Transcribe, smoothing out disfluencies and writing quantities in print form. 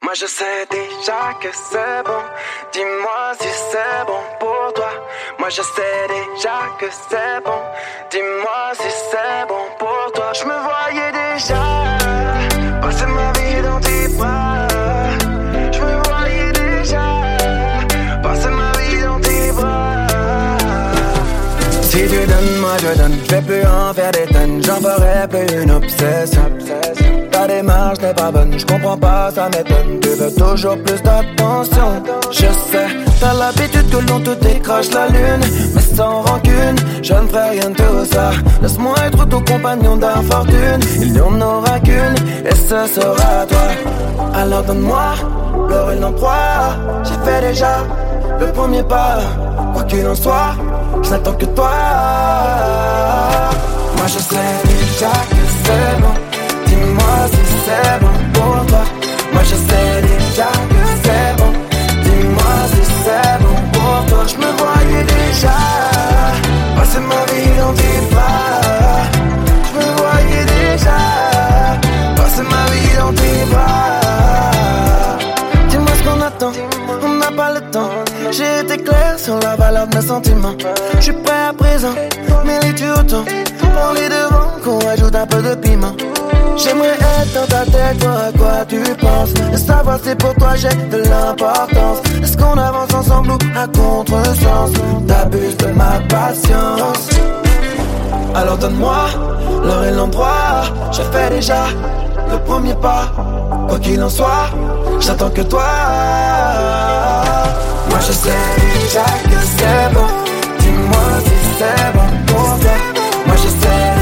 Moi je sais déjà que c'est bon. Dis-moi si c'est bon pour toi. Moi je sais déjà que c'est bon. Dis-moi si c'est bon pour toi. Je me voyais déjà passer ma vie dans tes bras. Je me voyais déjà passer ma vie dans tes bras. Si tu donnes, moi je donne. Je vais plus en faire des tonnes. J'en ferai plus une obsession. Ta démarche n'est pas bonne, je comprends pas, ça m'étonne. Tu veux toujours plus d'attention. Je sais, t'as l'habitude que l'on te décroche la lune, mais sans rancune, je ne ferai rien de tout ça. Laisse-moi être ton compagnon d'infortune. Il n'y en aura qu'une, et ce sera toi. Alors donne-moi l'heure et l'endroit. J'ai fait déjà le premier pas. Quoi qu'il en soit, je n'attends que toi. Moi je sais déjà que c'est bon. Dis-moi si c'est bon pour toi. Moi je sais déjà que c'est bon. Dis-moi si c'est bon pour toi. Je me voyais déjà passer ma vie dans tes bras. Je me voyais déjà passer ma vie dans tes bras. Dis-moi ce qu'on attend, on n'a pas le temps. J'ai été clair sur la valeur de mes sentiments. Je suis prêt à présent, mais les autant. Parler devant qu'on ajoute un peu de piment. J'aimerais être dans ta tête, voir à quoi tu penses. Et savoir si pour toi j'ai de l'importance. Est-ce qu'on avance ensemble ou à contre-sens? T'abuses de ma patience. Alors donne-moi l'heure et l'endroit. Je fais déjà le premier pas. Quoi qu'il en soit, j'attends que toi. Moi je sais déjà que c'est bon. Dis-moi si c'est bon pour toi. Moi je sais